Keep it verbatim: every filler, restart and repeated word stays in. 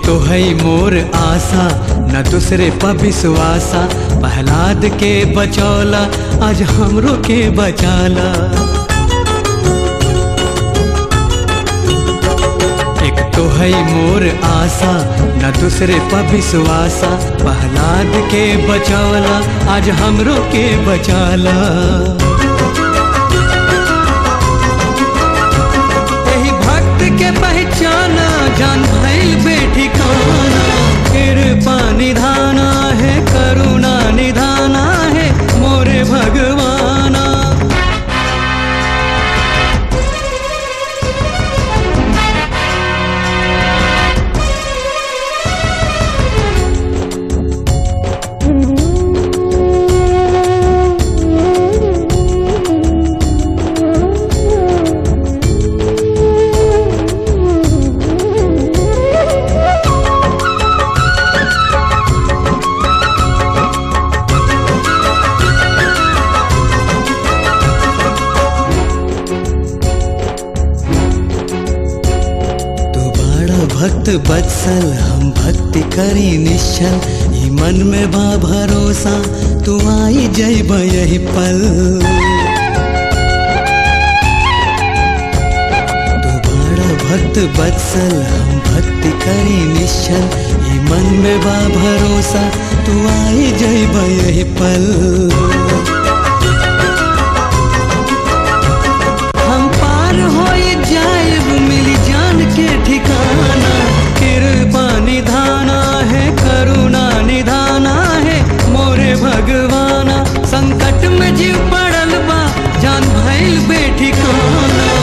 तो है मोर आशा न दूसरे पर विश्वासा, प्रहलाद के बचौला आज हमरो के बचाला। एक तो है मोर आशा न दूसरे पर विश्वासा, प्रहलाद के बचौला आज हमरो के बचाला। यही भक्त के पहचाना जान भइल बेठिकाना, कृपा निधाना है करुणा निधाना है मोरे भगवाना। भक्त बत्सल हम भक्ति करी निश्चल, ई मन में बा भरोसा तू आई जैब यही पल। तू बड़ा भक्त बत्सल हम भक्ति करी निश्चल, ई मन में बा भरोसा तू आई जैब यही पल। हम पार होई जाएब मिली जान के ठिकाना, कृपा निधाना है करुणा निधाना है मोरे भगवाना। संकट में जीव पड़ल बा जान भइल बेठिकाना,